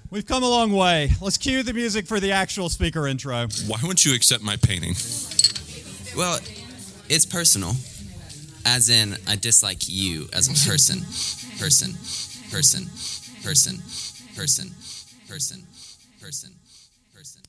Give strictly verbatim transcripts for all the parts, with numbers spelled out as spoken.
We've come a long way. Let's cue the music for the actual speaker intro. Why won't you accept my painting? Well, it's personal. As in, I dislike you as a person. Person. Person. Person. Person. Person. Person. Person.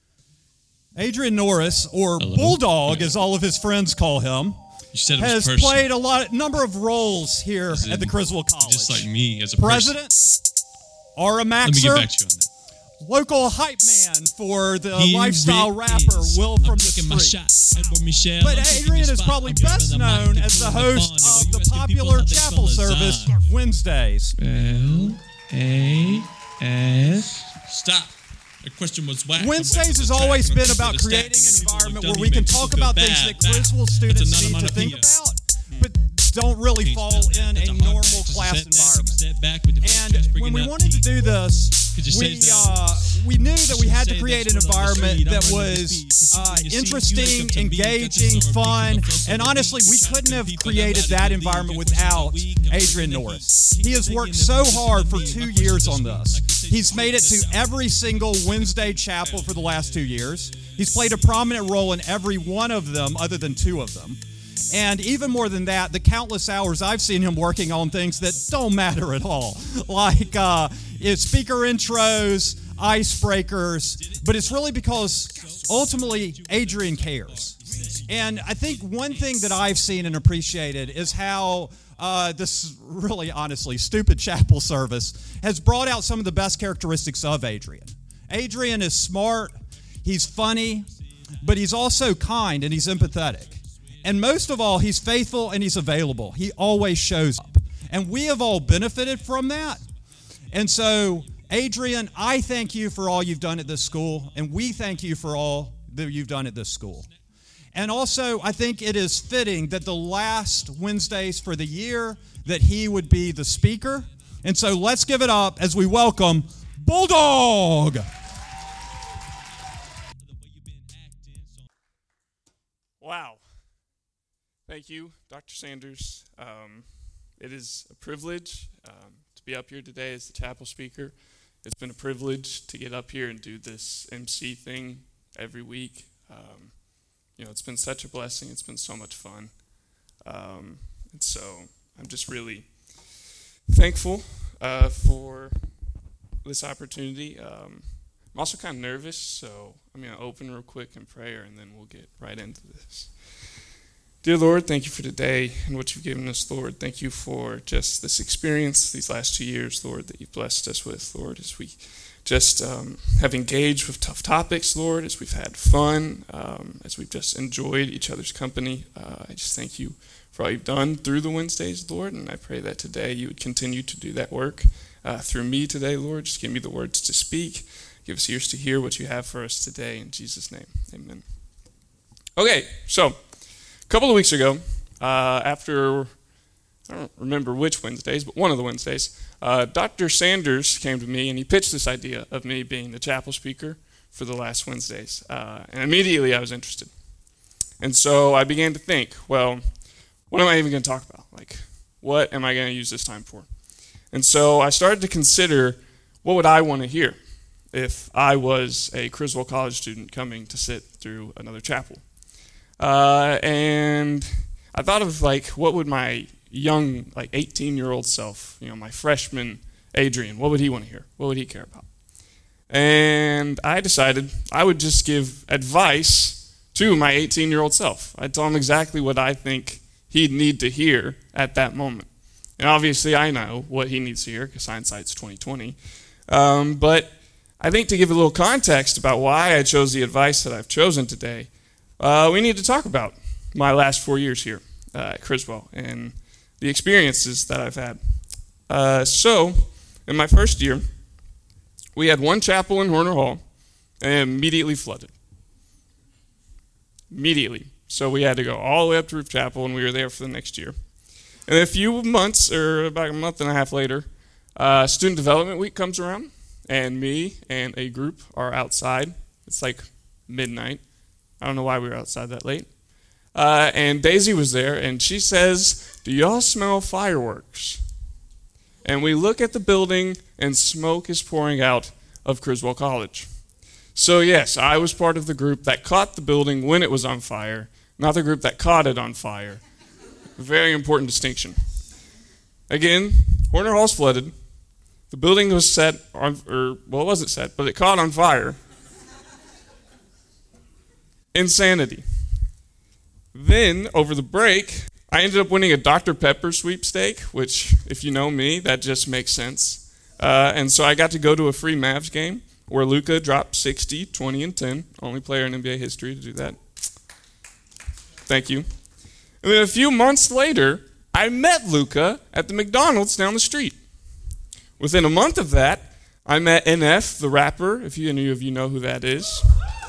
Adrian Norris, or Hello. Bulldog, as all of his friends call him, You said it was has personal. played a lot, number of roles here Is at it the Criswell College. Just like me as a President, Aura person. Let me get Maxer, back to you on that. local hype man for the Here lifestyle it rapper is. Will I'm from the taking my street. shot. Edward Michelle, But I'm taking Adrian your is spot. probably I'm grabbing best the mic known to as the prove the host bond. Yo, of you the asking people popular how they chapel feel service is on. Wednesdays. L A S. Stop. The question was whack. Wednesdays has always been about creating an environment where we can talk about things that Criswell students need to think about, but don't really fall in a normal class environment. And when we wanted to do this, we uh, we knew that we had to create an environment that was uh, interesting, engaging, fun, and honestly, we couldn't have created that environment without Adrian Norris. He has worked so hard for two years on this. He's made it to every single Wednesday chapel for the last two years. He's played a prominent role in every one of them other than two of them. And even more than that, the countless hours I've seen him working on things that don't matter at all, like uh, speaker intros, icebreakers, but it's really because ultimately Adrian cares. And I think one thing that I've seen and appreciated is how uh, this really honestly stupid chapel service has brought out some of the best characteristics of Adrian. Adrian is smart, he's funny, but he's also kind and he's empathetic. And most of all, he's faithful and he's available. He always shows up. And we have all benefited from that. And so, Adrian, I thank you for all you've done at this school, and we thank you for all that you've done at this school. And also, I think it is fitting that the last Wednesdays for the year that he would be the speaker. And so let's give it up as we welcome Bulldog. Wow. Thank you, Doctor Sanders. Um, it is a privilege um, to be up here today as the chapel speaker. It's been a privilege to get up here and do this M C thing every week. Um, you know, it's been such a blessing. It's been so much fun. Um, and so I'm just really thankful uh, for this opportunity. Um, I'm also kind of nervous, so I'm going to open real quick in prayer, and then we'll get right into this. Dear Lord, thank you for today and what you've given us, Lord. Thank you for just this experience, these last two years, Lord, that you've blessed us with, Lord, as we just um, have engaged with tough topics, Lord, as we've had fun, um, as we've just enjoyed each other's company. Uh, I just thank you for all you've done through the Wednesdays, Lord, and I pray that today you would continue to do that work uh, through me today, Lord. Just give me the words to speak. Give us ears to hear what you have for us today. In Jesus' name, amen. Okay, so a couple of weeks ago, uh, after, I don't remember which Wednesdays, but one of the Wednesdays, uh, Doctor Sanders came to me and he pitched this idea of me being the chapel speaker for the last Wednesdays. Uh, and immediately I was interested. And so I began to think, well, what am I even going to talk about? Like, what am I going to use this time for? And so I started to consider, what would I want to hear if I was a Criswell College student coming to sit through another chapel? Uh, and I thought of, like, what would my young, like, eighteen-year-old self, you know, my freshman Adrian, what would he want to hear? What would he care about? And I decided I would just give advice to my eighteen-year-old self. I'd tell him exactly what I think he'd need to hear at that moment. And obviously I know what he needs to hear, because hindsight's twenty twenty. Um, but I think to give a little context about why I chose the advice that I've chosen today, Uh, we need to talk about my last four years here uh, at Criswell and the experiences that I've had. Uh, so, in my first year, we had one chapel in Horner Hall and immediately flooded. Immediately. So we had to go all the way up to Roof Chapel, and we were there for the next year. And a few months, or about a month and a half later, uh, Student Development Week comes around, and me and a group are outside. It's like midnight. I don't know why we were outside that late. Uh, and Daisy was there, and she says, "Do y'all smell fireworks?" And we look at the building, and smoke is pouring out of Criswell College. So yes, I was part of the group that caught the building when it was on fire, not the group that caught it on fire. Very important distinction. Again, Horner Hall's flooded. The building was set on, or, well, it wasn't set, but it caught on fire. Insanity. Then, over the break, I ended up winning a Doctor Pepper sweepstake, which, if you know me, that just makes sense. Uh, and so I got to go to a free Mavs game where Luka dropped sixty, twenty, and ten. Only player in N B A history to do that. Thank you. And then a few months later, I met Luka at the McDonald's down the street. Within a month of that, I met N F, the rapper, if you, any of you know who that is.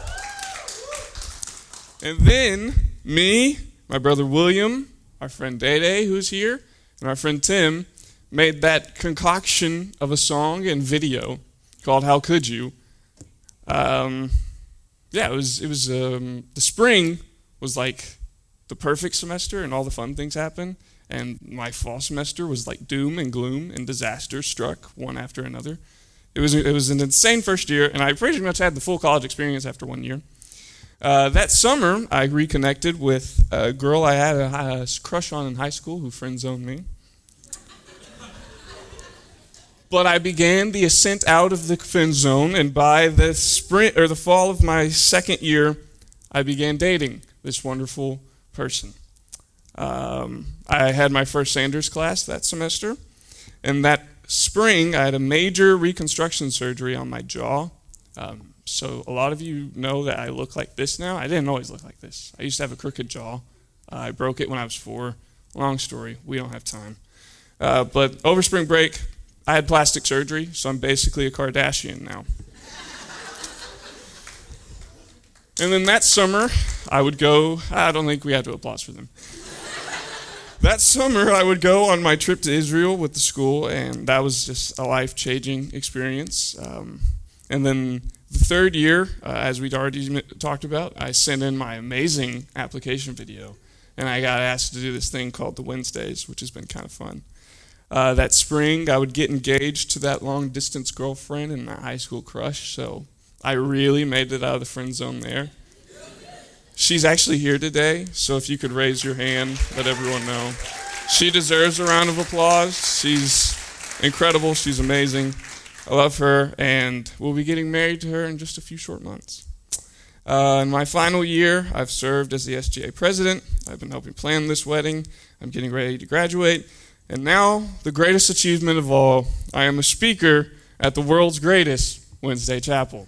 And then me, my brother William, our friend Dede, who's here, and our friend Tim, made that concoction of a song and video called How Could You? Um, yeah, it was, it was um, the spring was like the perfect semester and all the fun things happened. And my fall semester was like doom and gloom and disaster struck one after another. It was, it was an insane first year, and I pretty much had the full college experience after one year. Uh, that summer, I reconnected with a girl I had a, a crush on in high school who friend-zoned me. But I began the ascent out of the friend zone, and by the spring or the fall of my second year, I began dating this wonderful person. Um, I had my first Sanders class that semester, and that spring I had a major reconstruction surgery on my jaw. Um, so a lot of you know that I look like this now. I didn't always look like this. I used to have a crooked jaw. Uh, I broke it when I was four. Long story. We don't have time. Uh, but over spring break, I had plastic surgery, so I'm basically a Kardashian now. And then that summer, I would go, I don't think we had to applause for them. That summer, I would go on my trip to Israel with the school, and that was just a life-changing experience. Um, and then the third year, uh, as we'd already talked about, I sent in my amazing application video, and I got asked to do this thing called the Wednesdays, which has been kind of fun. Uh, that spring, I would get engaged to that long-distance girlfriend and my high school crush, so I really made it out of the friend zone there. She's actually here today, so if you could raise your hand, let everyone know. She deserves a round of applause. She's incredible. She's amazing. I love her, and we'll be getting married to her in just a few short months. Uh, in my final year, I've served as the S G A president. I've been helping plan this wedding. I'm getting ready to graduate. And now, the greatest achievement of all, I am a speaker at the world's greatest Wednesday Chapel.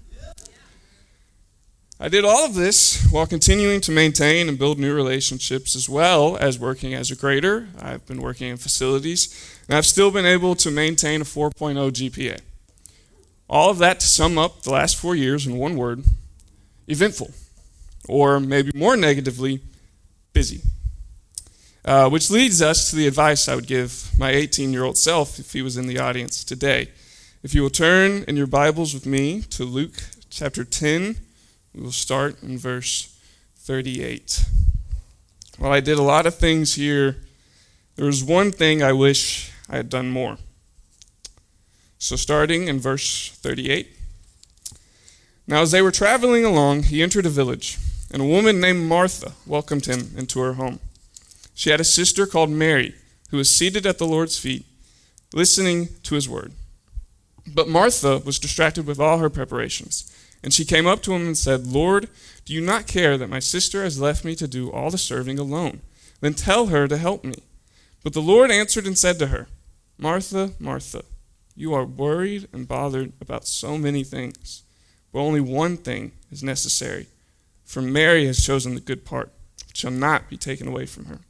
I did all of this while continuing to maintain and build new relationships as well as working as a grader. I've been working in facilities, and I've still been able to maintain a four point oh G P A. All of that to sum up the last four years in one word: eventful, or maybe more negatively, busy. Uh, which leads us to the advice I would give my eighteen-year-old self if he was in the audience today. If you will turn in your Bibles with me to Luke chapter ten, we will start in verse thirty-eight. While I did a lot of things here, there was one thing I wish I had done more. So starting in verse thirty-eight. Now as they were traveling along, he entered a village, and a woman named Martha welcomed him into her home. She had a sister called Mary, who was seated at the Lord's feet, listening to his word. But Martha was distracted with all her preparations. And she came up to him and said, "Lord, do you not care that my sister has left me to do all the serving alone? Then tell her to help me." But the Lord answered and said to her, "Martha, Martha, you are worried and bothered about so many things, but only one thing is necessary. For Mary has chosen the good part, which shall not be taken away from her."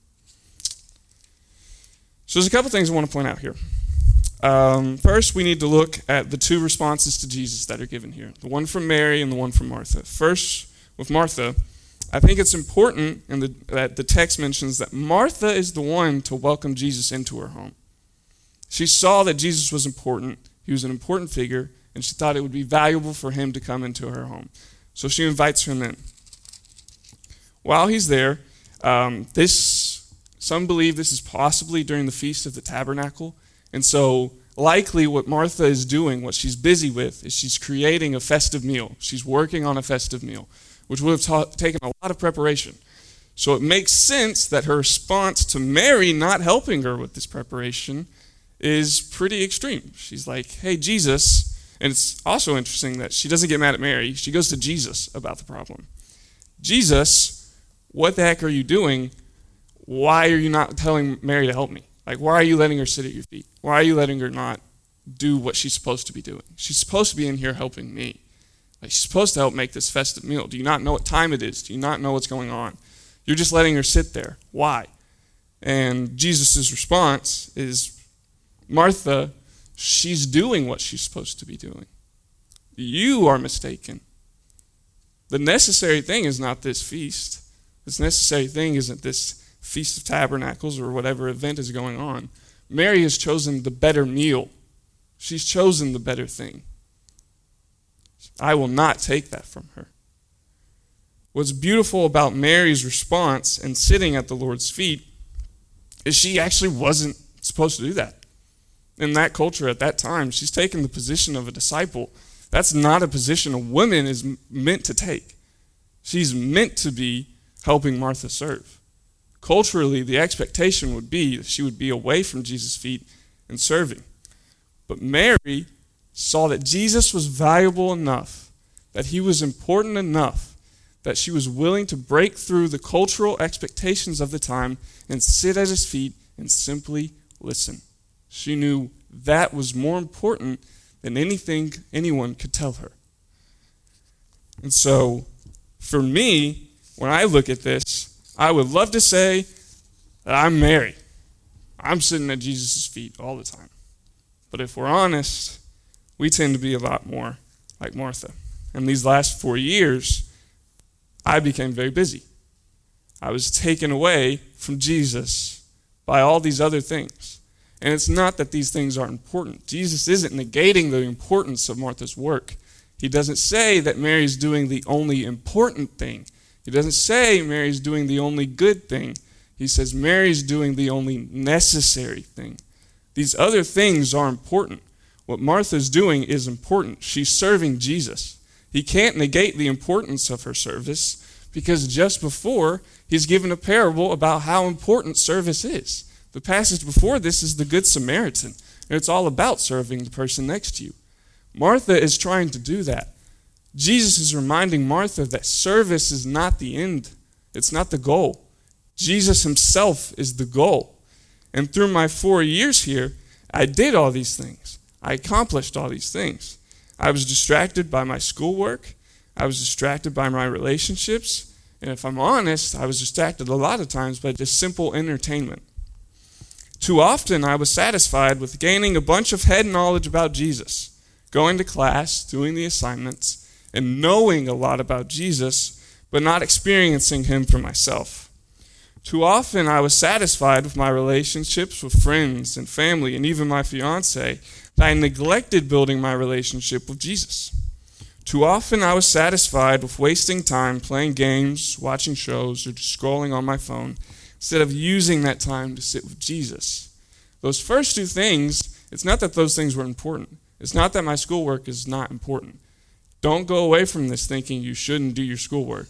So there's a couple things I want to point out here. Um, first, we need to look at the two responses to Jesus that are given here, the one from Mary and the one from Martha. First, with Martha, I think it's important in the, that the text mentions that Martha is the one to welcome Jesus into her home. She saw that Jesus was important, he was an important figure, and she thought it would be valuable for him to come into her home. So she invites him in. While he's there, um, this some believe this is possibly during the Feast of the Tabernacle. And so likely what Martha is doing, what she's busy with, is she's creating a festive meal. She's working on a festive meal, which would have ta- taken a lot of preparation. So it makes sense that her response to Mary not helping her with this preparation is pretty extreme. She's like, hey, Jesus, and it's also interesting that she doesn't get mad at Mary. She goes to Jesus about the problem. Jesus, what the heck are you doing? Why are you not telling Mary to help me? Like, why are you letting her sit at your feet? Why are you letting her not do what she's supposed to be doing? She's supposed to be in here helping me. Like, she's supposed to help make this festive meal. Do you not know what time it is? Do you not know what's going on? You're just letting her sit there. Why? And Jesus' response is, Martha, she's doing what she's supposed to be doing. You are mistaken. The necessary thing is not this feast. This necessary thing isn't this Feast of Tabernacles or whatever event is going on. Mary has chosen the better meal. She's chosen the better thing. I will not take that from her. What's beautiful about Mary's response and sitting at the Lord's feet is she actually wasn't supposed to do that. In that culture at that time, she's taken the position of a disciple. That's not a position a woman is meant to take. She's meant to be helping Martha serve. Culturally, the expectation would be that she would be away from Jesus' feet and serving. But Mary saw that Jesus was valuable enough, that he was important enough, that she was willing to break through the cultural expectations of the time and sit at his feet and simply listen. She knew that was more important than anything anyone could tell her. And so, for me, when I look at this, I would love to say that I'm Mary. I'm sitting at Jesus' feet all the time. But if we're honest, we tend to be a lot more like Martha. And these last four years, I became very busy. I was taken away from Jesus by all these other things. And it's not that these things aren't important. Jesus isn't negating the importance of Martha's work. He doesn't say that Mary's doing the only important thing. He doesn't say Mary's doing the only good thing. He says Mary's doing the only necessary thing. These other things are important. What Martha's doing is important. She's serving Jesus. He can't negate the importance of her service because just before, he's given a parable about how important service is. The passage before this is the Good Samaritan, and it's all about serving the person next to you. Martha is trying to do that. Jesus is reminding Martha that service is not the end. It's not the goal. Jesus himself is the goal. And through my four years here, I did all these things. I accomplished all these things. I was distracted by my schoolwork. I was distracted by my relationships. And if I'm honest, I was distracted a lot of times by just simple entertainment. Too often, I was satisfied with gaining a bunch of head knowledge about Jesus, going to class, doing the assignments, and knowing a lot about Jesus, but not experiencing him for myself. Too often, I was satisfied with my relationships with friends and family, and even my fiance, that I neglected building my relationship with Jesus. Too often, I was satisfied with wasting time playing games, watching shows, or just scrolling on my phone, instead of using that time to sit with Jesus. Those first two things, it's not that those things were important. It's not that my schoolwork is not important. Don't go away from this thinking you shouldn't do your schoolwork.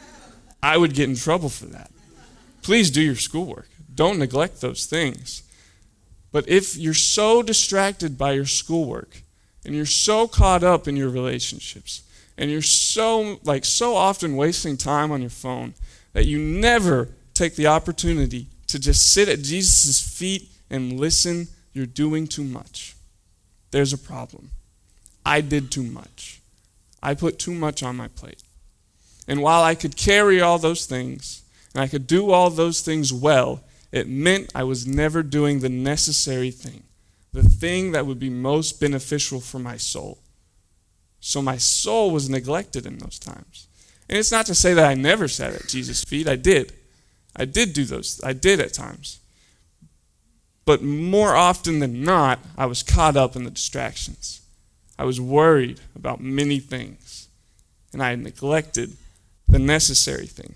I would get in trouble for that. Please do your schoolwork. Don't neglect those things. But if you're so distracted by your schoolwork, and you're so caught up in your relationships, and you're so, like, so often wasting time on your phone, that you never take the opportunity to just sit at Jesus' feet and listen, you're doing too much. There's a problem. I did too much. I put too much on my plate. And while I could carry all those things, and I could do all those things well, it meant I was never doing the necessary thing, the thing that would be most beneficial for my soul. So my soul was neglected in those times. And it's not to say that I never sat at Jesus' feet. I did. I did do those. I did at times. But more often than not, I was caught up in the distractions. I was worried about many things, and I had neglected the necessary thing.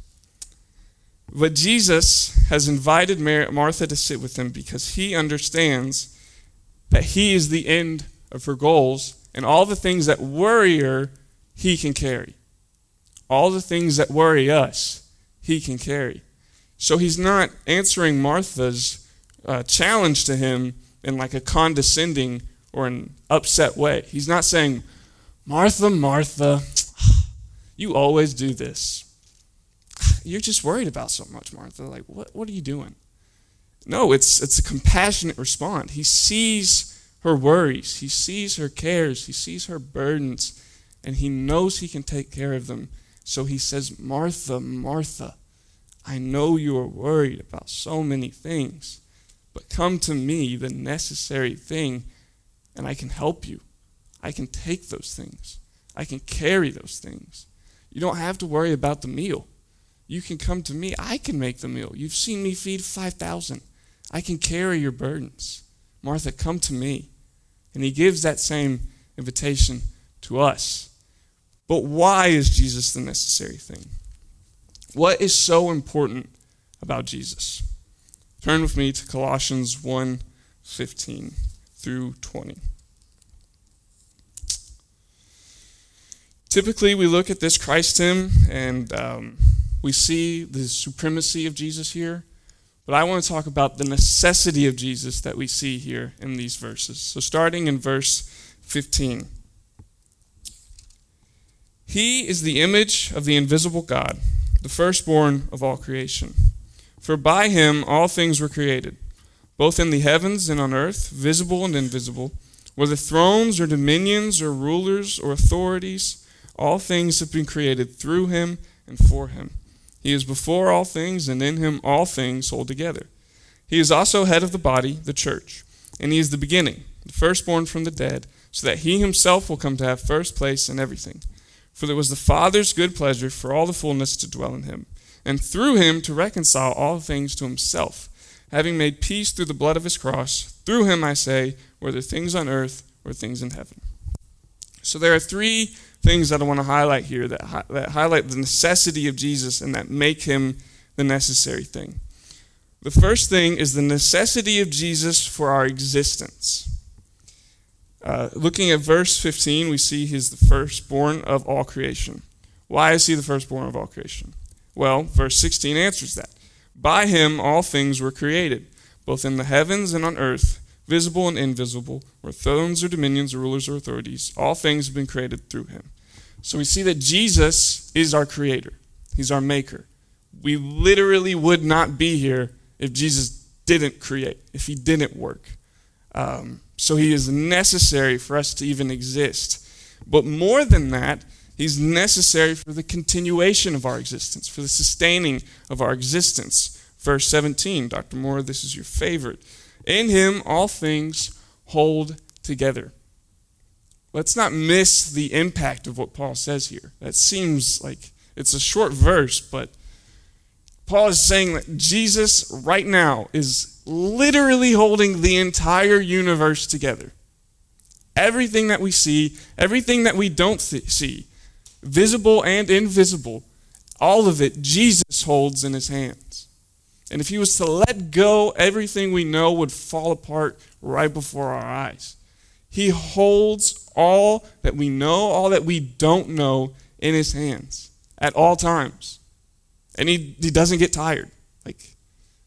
But Jesus has invited Mar- Martha to sit with him because he understands that he is the end of her goals, and all the things that worry her, he can carry. All the things that worry us, he can carry. So he's not answering Martha's uh, challenge to him in like a condescending or an upset way. He's not saying, Martha, Martha, you always do this. You're just worried about so much, Martha. Like, what, what are you doing? No, it's it's a compassionate response. He sees her worries. He sees her cares. He sees her burdens. And he knows he can take care of them. So he says, Martha, Martha, I know you are worried about so many things, but come to me, the necessary thing, and I can help you. I can take those things. I can carry those things. You don't have to worry about the meal. You can come to me. I can make the meal. You've seen me feed five thousand. I can carry your burdens. Martha, come to me. And he gives that same invitation to us. But why is Jesus the necessary thing? What is so important about Jesus? Turn with me to Colossians one fifteen through twenty. Typically, we look at this Christ hymn and um, we see the supremacy of Jesus here. But I want to talk about the necessity of Jesus that we see here in these verses. So starting in verse fifteen. He is the image of the invisible God, the firstborn of all creation. For by him all things were created, both in the heavens and on earth, visible and invisible, whether thrones or dominions or rulers or authorities, all things have been created through him and for him. He is before all things, and in him all things hold together. He is also head of the body, the church, and he is the beginning, the firstborn from the dead, so that he himself will come to have first place in everything. For it was the Father's good pleasure for all the fullness to dwell in him, and through him to reconcile all things to himself, having made peace through the blood of his cross. Through him, I say, whether things on earth or things in heaven. So there are three things that I want to highlight here that, hi- that highlight the necessity of Jesus and that make him the necessary thing. The first thing is the necessity of Jesus for our existence. Uh, looking at verse fifteen, we see he's the firstborn of all creation. Why is he the firstborn of all creation? Well, verse sixteen answers that. By him all things were created, both in the heavens and on earth, visible and invisible, or thrones or dominions or rulers or authorities. All things have been created through him. So we see that Jesus is our creator. He's our maker. We literally would not be here if Jesus didn't create, if he didn't work. Um, so he is necessary for us to even exist. But more than that, he's necessary for the continuation of our existence, for the sustaining of our existence. Verse seventeen, Doctor Moore, this is your favorite. In him all things hold together. Let's not miss the impact of what Paul says here. That seems like it's a short verse, but Paul is saying that Jesus right now is literally holding the entire universe together. Everything that we see, everything that we don't th- see, visible and invisible, all of it Jesus holds in his hands. And if he was to let go, everything we know would fall apart right before our eyes. He holds all that we know, all that we don't know in his hands at all times. And he, he doesn't get tired. Like,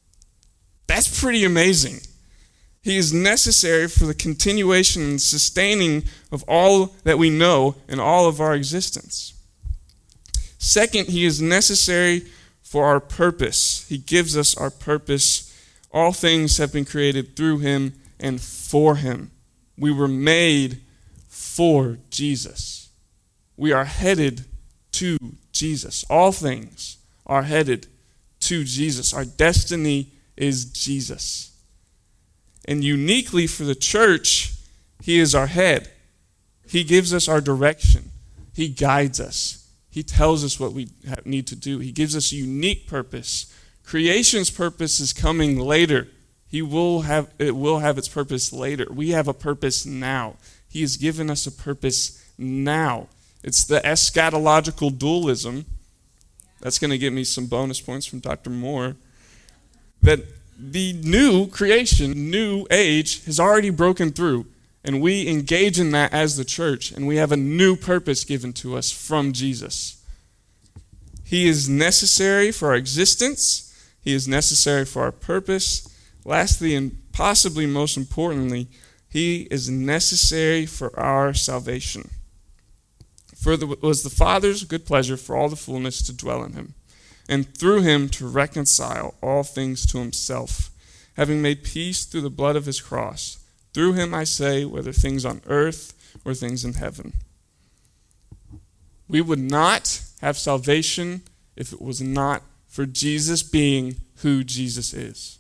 that's pretty amazing. He is necessary for the continuation and sustaining of all that we know in all of our existence. Second, he is necessary for our purpose. He gives us our purpose. All things have been created through him and for him. We were made for Jesus. We are headed to Jesus. All things are headed to Jesus. Our destiny is Jesus. And uniquely for the church, he is our head. He gives us our direction. He guides us. He tells us what we need to do. He gives us a unique purpose. Creation's purpose is coming later. He will have it will have its purpose later. We have a purpose now. He has given us a purpose now. It's the eschatological dualism. That's going to give me some bonus points from Doctor Moore. That the new creation, new age has already broken through, and we engage in that as the church, and we have a new purpose given to us from Jesus. He is necessary for our existence. He is necessary for our purpose. Lastly, and possibly most importantly, he is necessary for our salvation. For it was the Father's good pleasure for all the fullness to dwell in him, and through him to reconcile all things to himself, having made peace through the blood of his cross. Through him, I say, whether things on earth or things in heaven. We would not have salvation if it was not for Jesus being who Jesus is.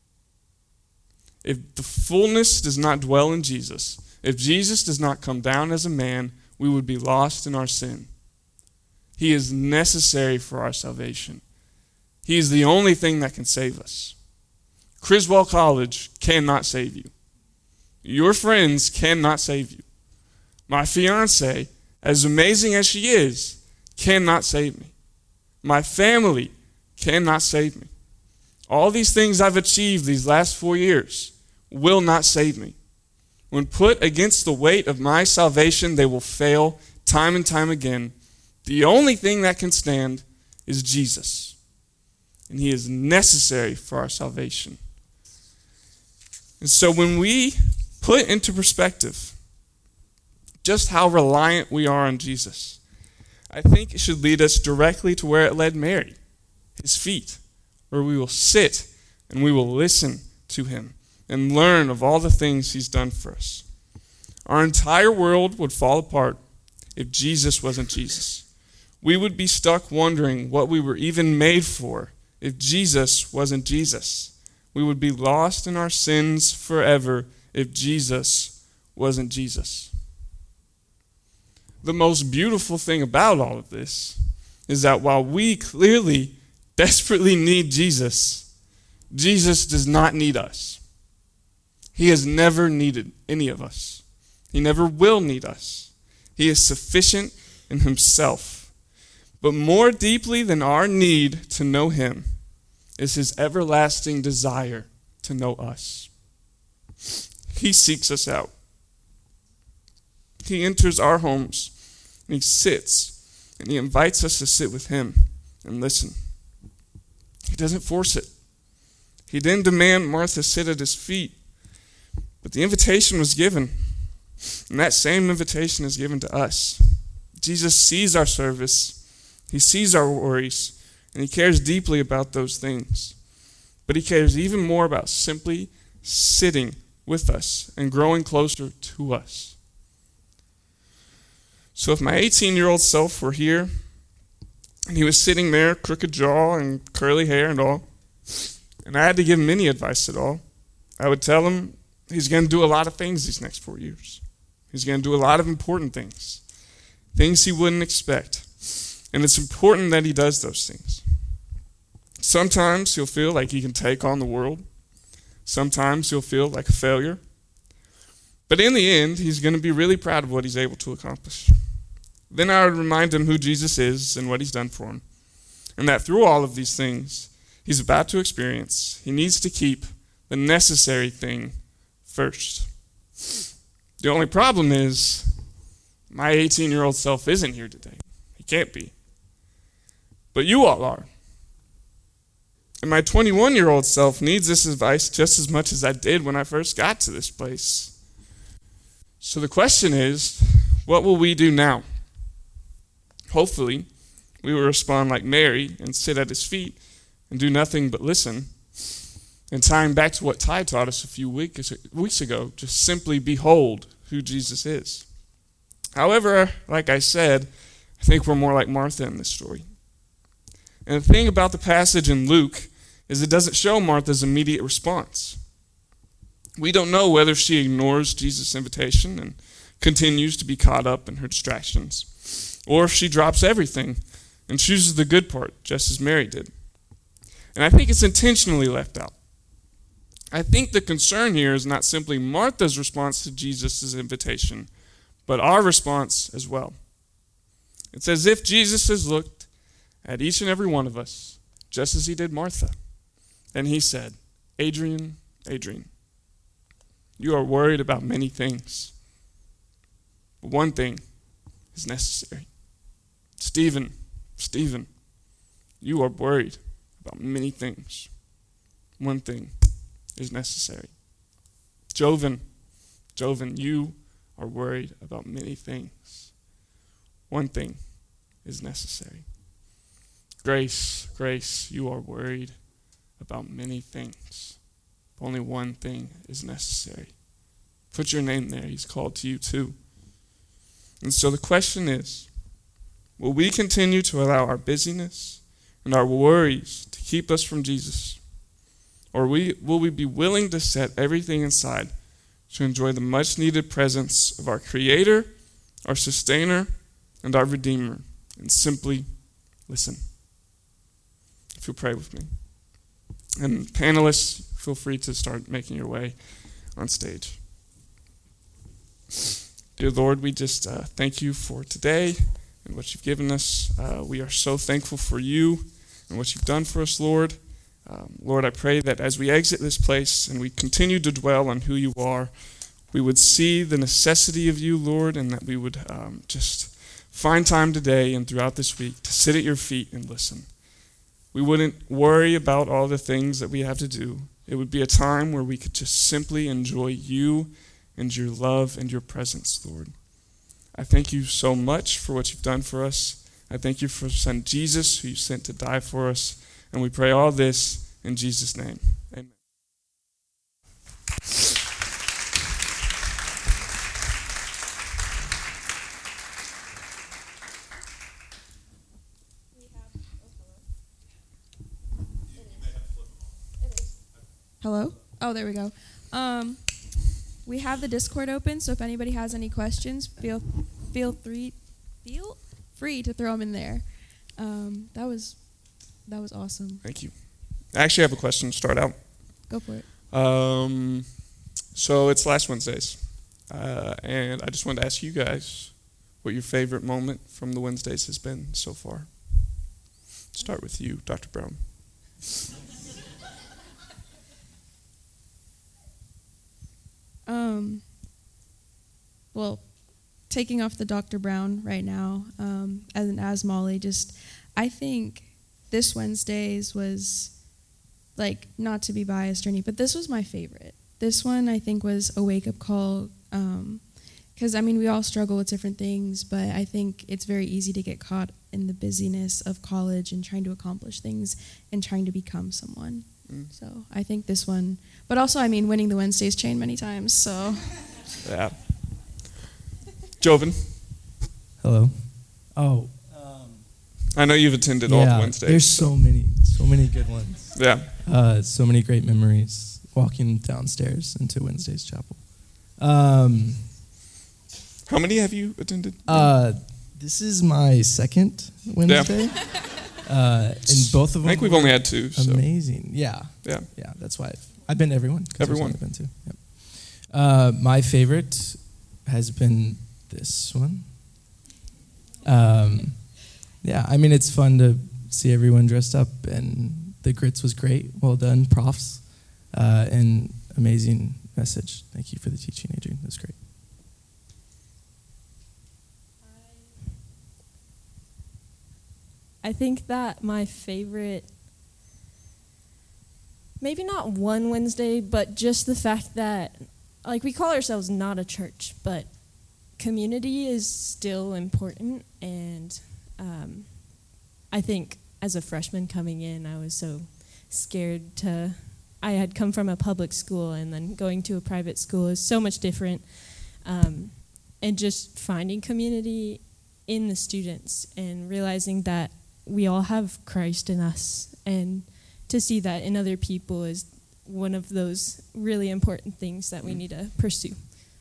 If the fullness does not dwell in Jesus, if Jesus does not come down as a man, we would be lost in our sin. He is necessary for our salvation. He is the only thing that can save us. Criswell College cannot save you. Your friends cannot save you. My fiance, as amazing as she is, cannot save me. My family cannot save me. All these things I've achieved these last four years will not save me. When put against the weight of my salvation, they will fail time and time again. The only thing that can stand is Jesus. And he is necessary for our salvation. And so when we put into perspective just how reliant we are on Jesus, I think it should lead us directly to where it led Mary, his feet, where we will sit and we will listen to him and learn of all the things he's done for us. Our entire world would fall apart if Jesus wasn't Jesus. We would be stuck wondering what we were even made for if Jesus wasn't Jesus. We would be lost in our sins forever if Jesus wasn't Jesus. The most beautiful thing about all of this is that while we clearly desperately need Jesus, Jesus does not need us. He has never needed any of us. He never will need us. He is sufficient in himself. But more deeply than our need to know him is his everlasting desire to know us. He seeks us out. He enters our homes and he sits and he invites us to sit with him and listen. He doesn't force it. He didn't demand Martha sit at his feet, but the invitation was given, and that same invitation is given to us. Jesus sees our service. He sees our worries, and he cares deeply about those things. But he cares even more about simply sitting with us and growing closer to us. So if my eighteen-year-old self were here, and he was sitting there, crooked jaw and curly hair and all, and I had to give him any advice at all, I would tell him he's going to do a lot of things these next four years. He's going to do a lot of important things, things he wouldn't expect. And it's important that he does those things. Sometimes he'll feel like he can take on the world. Sometimes he'll feel like a failure. But in the end, he's going to be really proud of what he's able to accomplish. Then I would remind him who Jesus is and what he's done for him. And that through all of these things he's about to experience, he needs to keep the necessary thing first. The only problem is my eighteen-year-old self isn't here today. He can't be. But you all are. And my twenty-one-year-old self needs this advice just as much as I did when I first got to this place. So the question is, what will we do now? Hopefully, we will respond like Mary and sit at his feet and do nothing but listen. And tying back to what Ty taught us a few weeks, weeks ago, just simply behold who Jesus is. However, like I said, I think we're more like Martha in this story. And the thing about the passage in Luke is it doesn't show Martha's immediate response. We don't know whether she ignores Jesus' invitation and continues to be caught up in her distractions, or if she drops everything and chooses the good part, just as Mary did. And I think it's intentionally left out. I think the concern here is not simply Martha's response to Jesus' invitation, but our response as well. It's as if Jesus has looked at each and every one of us, just as he did Martha. And he said, Adrian, Adrian, you are worried about many things, but one thing is necessary. Stephen, Stephen, you are worried about many things. One thing is necessary. Joven, Joven, you are worried about many things. One thing is necessary. Grace, Grace, you are worried about many things. Only one thing is necessary. Put your name there. He's called to you too. And so the question is, will we continue to allow our busyness and our worries to keep us from Jesus? Or we, will we be willing to set everything aside to enjoy the much-needed presence of our Creator, our Sustainer, and our Redeemer, and simply listen? If you'll pray with me. And panelists, feel free to start making your way on stage. Dear Lord, we just uh, thank you for today and what you've given us. Uh, we are so thankful for you and what you've done for us, Lord. Um, Lord, I pray that as we exit this place and we continue to dwell on who you are, we would see the necessity of you, Lord, and that we would um, just find time today and throughout this week to sit at your feet and listen. We wouldn't worry about all the things that we have to do. It would be a time where we could just simply enjoy you and your love and your presence, Lord. I thank you so much for what you've done for us. I thank you for your son Jesus, who you sent to die for us. And we pray all this in Jesus' name. Amen. Hello? Oh, there we go. Um, we have the Discord open, so if anybody has any questions, feel feel free feel free to throw them in there. Um, that was that was awesome. Thank you. I actually have a question to start out. Go for it. Um, so it's last Wednesdays, uh, and I just wanted to ask you guys what your favorite moment from the Wednesdays has been so far. Start with you, Doctor Brown. Um, well, taking off the Doctor Brown right now, um, as an as Molly, just, I think this Wednesday's was, like, not to be biased or anything, but this was my favorite. This one, I think, was a wake-up call, um, because, I mean, we all struggle with different things, but I think it's very easy to get caught in the busyness of college and trying to accomplish things and trying to become someone. Mm. So I think this one, but also, I mean, winning the Wednesdays chain many times, so. Yeah. Joven. Hello. Oh. Um, I know you've attended yeah, all the Wednesdays. There's so many, so many good ones. Yeah. Uh, so many great memories walking downstairs into Wednesday's chapel. Um, How many have you attended? Uh, this is my second Wednesday. Yeah. Uh, and both of them I think we've only had two. So. Amazing. Yeah. Yeah. Yeah, that's why I've, I've been to everyone. Everyone. I've been to. Yep. Uh, my favorite has been this one. Um, yeah, I mean, it's fun to see everyone dressed up, and the grits was great. Well done, profs. Uh, and amazing message. Thank you for the teaching, Adrian. It was great. I think that my favorite, maybe not one Wednesday, but just the fact that, like, we call ourselves not a church, but community is still important. And um, I think as a freshman coming in, I was so scared to, I had come from a public school, and then going to a private school is so much different. Um, and just finding community in the students and realizing that we all have Christ in us, and to see that in other people is one of those really important things that we need to pursue.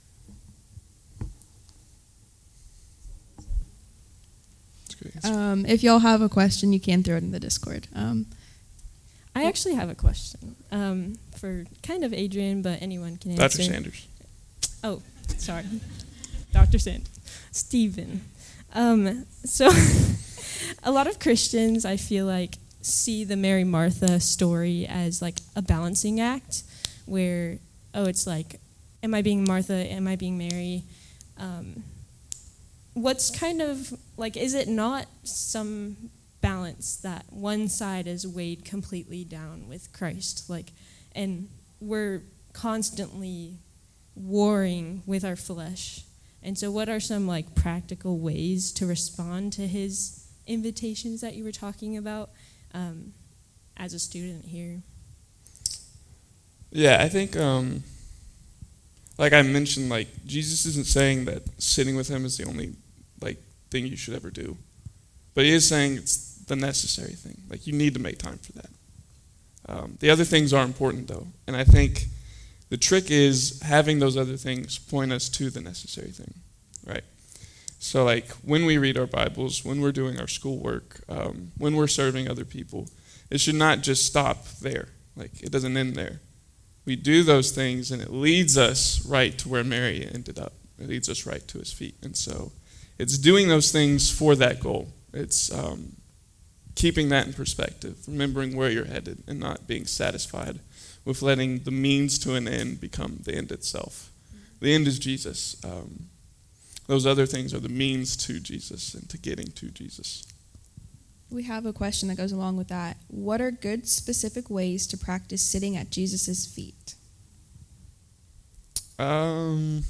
Um, if y'all have a question, you can throw it in the Discord. Um, I actually have a question um, for kind of Adrian, but anyone can answer. Doctor Sanders. Oh, sorry. Doctor Sanders. Stephen. Um, so a lot of Christians, I feel like, see the Mary Martha story as like a balancing act where, oh, it's like, am I being Martha? Am I being Mary? Um, what's kind of like, is it not some balance that one side is weighed completely down with Christ? Like, and we're constantly warring with our flesh. And so what are some like practical ways to respond to his invitations that you were talking about um, as a student here? Yeah, I think, um, like I mentioned, like Jesus isn't saying that sitting with him is the only like thing you should ever do, but he is saying it's the necessary thing. Like you need to make time for that. Um, the other things are important though, and I think the trick is having those other things point us to the necessary thing, right? So like when we read our Bibles, when we're doing our schoolwork, um, when we're serving other people, it should not just stop there. Like it doesn't end there. We do those things and it leads us right to where Mary ended up. It leads us right to his feet. And so it's doing those things for that goal. It's um, keeping that in perspective, remembering where you're headed and not being satisfied with letting the means to an end become the end itself. The end is Jesus. Um, those other things are the means to Jesus and to getting to Jesus. We have a question that goes along with that. What are good specific ways to practice sitting at Jesus' feet? Um,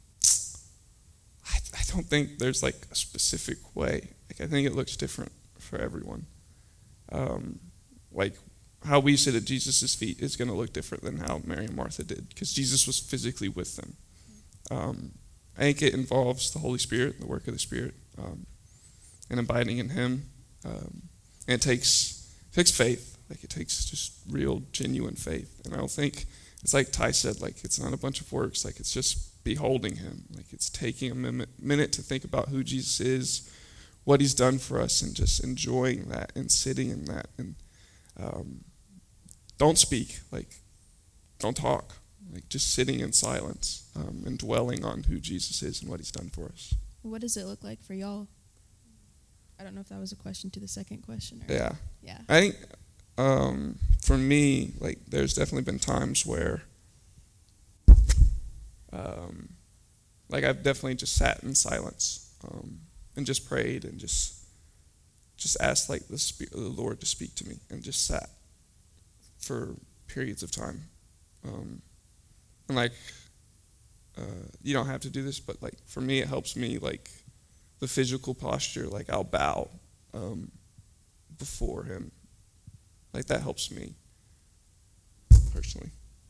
I, I don't think there's like a specific way. Like I think it looks different for everyone. Um, like how we sit at Jesus' feet is going to look different than how Mary and Martha did, because Jesus was physically with them. Um, I think it involves the Holy Spirit, the work of the Spirit, um, and abiding in him. Um, and it takes it takes faith. Like it takes just real, genuine faith. And I don't think it's like Ty said. Like it's not a bunch of works. Like it's just beholding him. Like it's taking a minute, minute to think about who Jesus is, what he's done for us, and just enjoying that and sitting in that. And um, don't speak. Like don't talk. Like just sitting in silence um, and dwelling on who Jesus is and what he's done for us. What does it look like for y'all? I don't know if that was a question to the second question. Or Yeah. Yeah. I think um, for me, like, there's definitely been times where, um, like, I've definitely just sat in silence um, and just prayed and just just asked, like, the, spe- the Lord to speak to me, and just sat for periods of time. Um, and, like, uh, you don't have to do this, but, like, for me, it helps me, like, the physical posture, like I'll bow um, before him. Like that helps me personally.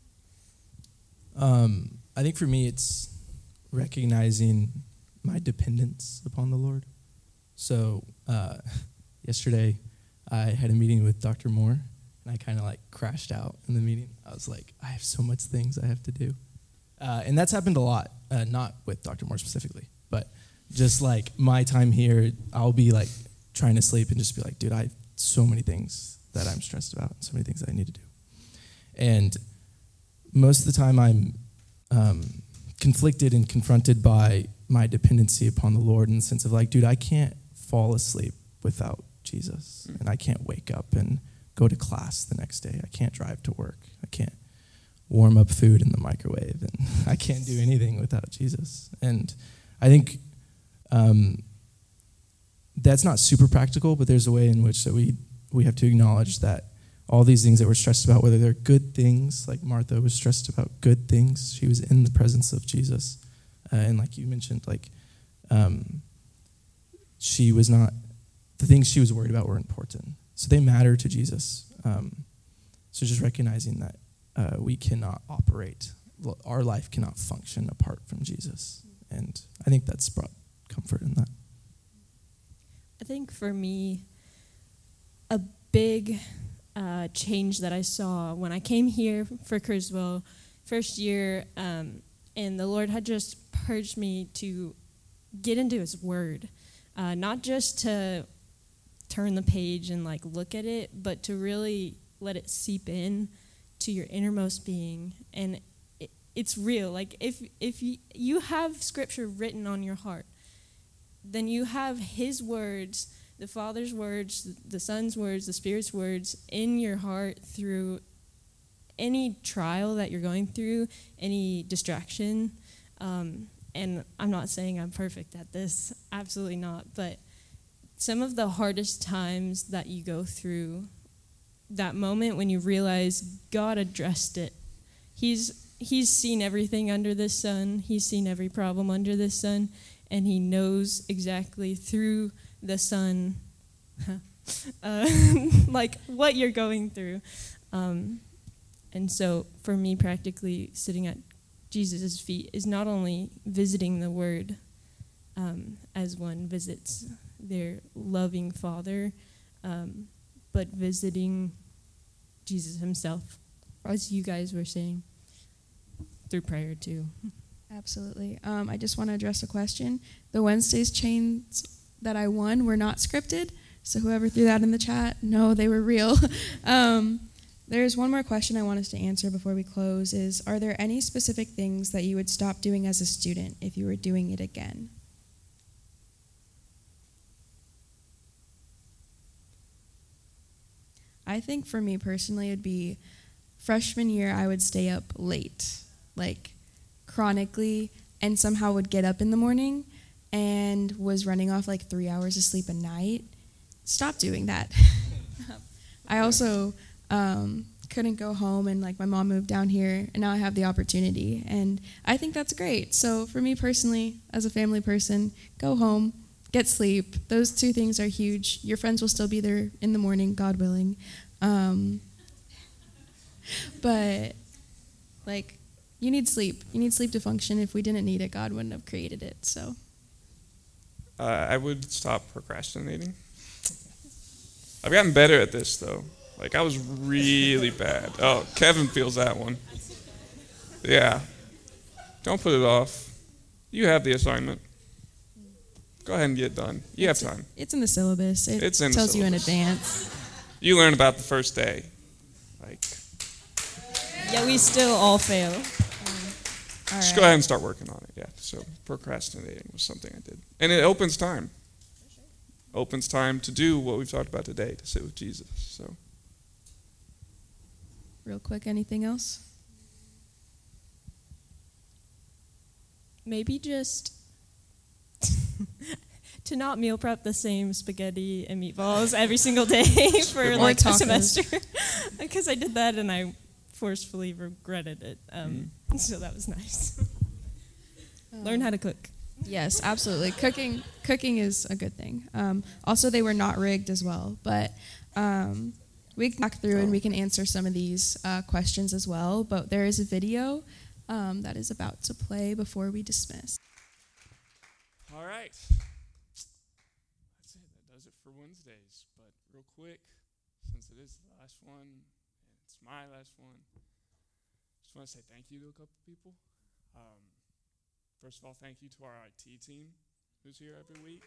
Um, I think for me it's recognizing my dependence upon the Lord. So uh, yesterday I had a meeting with Doctor Moore, and I kind of like crashed out in the meeting. I was like, I have so much things I have to do. Uh, and that's happened a lot, uh, not with Doctor Moore specifically, but just like my time here, I'll be like trying to sleep and just be like, dude, I have so many things that I'm stressed about, so many things that I need to do. And most of the time I'm um, conflicted and confronted by my dependency upon the Lord, in the sense of like, dude, I can't fall asleep without Jesus. And I can't wake up and go to class the next day. I can't drive to work. I can't warm up food in the microwave. And I can't do anything without Jesus. And I think Um, that's not super practical, but there's a way in which that we we have to acknowledge that all these things that we're stressed about, whether they're good things, like Martha was stressed about good things, she was in the presence of Jesus, uh, and like you mentioned, like um, she was not, the things she was worried about were important, so they matter to Jesus. Um, so just recognizing that uh, we cannot operate, our life cannot function apart from Jesus, and I think that's brought comfort in that. I think for me, a big uh, change that I saw when I came here for Criswell, first year, um, and the Lord had just purged me to get into his word, uh, not just to turn the page and like look at it, but to really let it seep in to your innermost being. And it, it's real. Like if, if you, you have scripture written on your heart, then you have his words the Father's words, the Son's words, the Spirit's words in your heart through any trial that you're going through, any distraction. Um, and I'm not saying I'm perfect at this, absolutely not, but some of the hardest times that you go through, that moment when you realize God addressed it. He's He's seen everything under this sun. He's seen every problem under this sun, and he knows exactly through the sun, uh, like what you're going through. Um, and so for me, practically sitting at Jesus' feet is not only visiting the Word um, as one visits their loving Father, um, but visiting Jesus himself, as you guys were saying, through prayer too. Absolutely. Um, I just want to address a question. The Wednesdays chains that I won were not scripted, so whoever threw that in the chat, no, they were real. um, there's one more question I want us to answer before we close is, are there any specific things that you would stop doing as a student if you were doing it again? I think for me personally, it'd be freshman year, I would stay up late, like chronically, and somehow would get up in the morning and was running off like three hours of sleep a night. Stop doing that. I also um, couldn't go home, and like my mom moved down here, and now I have the opportunity, and I think that's great. So for me personally, as a family person, go home, get sleep. Those two things are huge. Your friends will still be there in the morning, God willing. Um, but like, you need sleep. You need sleep to function. If we didn't need it, God wouldn't have created it. So, uh, I would stop procrastinating. I've gotten better at this though. Like I was really bad. Oh, Kevin feels that one. Yeah. Don't put it off. You have the assignment. Go ahead and get it done. You it's have time. A, it's in the syllabus. It it's in tells the you in syllabus. advance. You learn about the first day. Like. Yeah, we still all fail. All Just right. go ahead and start working on it. Yeah. So procrastinating was something I did, and it opens time. Opens time to do what we've talked about today, to sit with Jesus. So. Real quick, anything else? Maybe just to not meal prep the same spaghetti and meatballs every single day for like a semester, because I did that and I forcefully regretted it. Um, mm. So that was nice. Um, Learn how to cook. Yes, absolutely. Cooking cooking is a good thing. Um, also, they were not rigged as well, but um, we can back through and we can answer some of these uh, questions as well. But there is a video um, that is about to play before we dismiss. All right. That's it. That does it for Wednesdays. But real quick, since it is the last one, and it's my last one, just want to say thank you to a couple people. Um, First of all, thank you to our I T team who's here every week,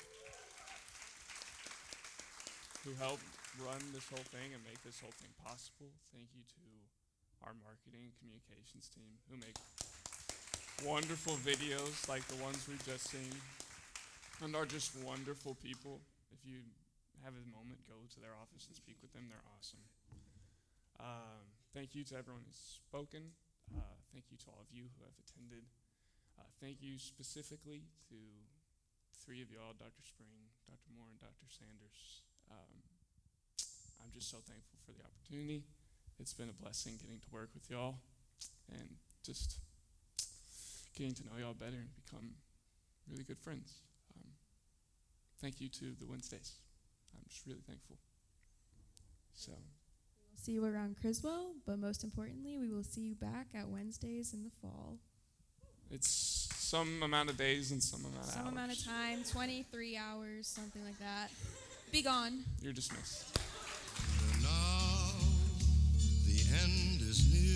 who help run this whole thing and make this whole thing possible. Thank you to our marketing and communications team who make wonderful videos like the ones we've just seen and are just wonderful people. If you have a moment, go to their office and speak with them. They're awesome. Um, thank you to everyone who's spoken. Uh, thank you to all of you who have attended. Uh, thank you specifically to three of y'all, Doctor Spring, Doctor Moore, and Doctor Sanders. Um, I'm just so thankful for the opportunity. It's been a blessing getting to work with y'all and just getting to know y'all better and become really good friends. Um, thank you to the Wednesdays. I'm just really thankful. So, We'll see you around Criswell, but most importantly, we will see you back at Wednesdays in the fall. it's some amount of days and some amount of Some hours. amount of time, twenty-three hours, something like that. Be gone. You're dismissed. Now the end is near.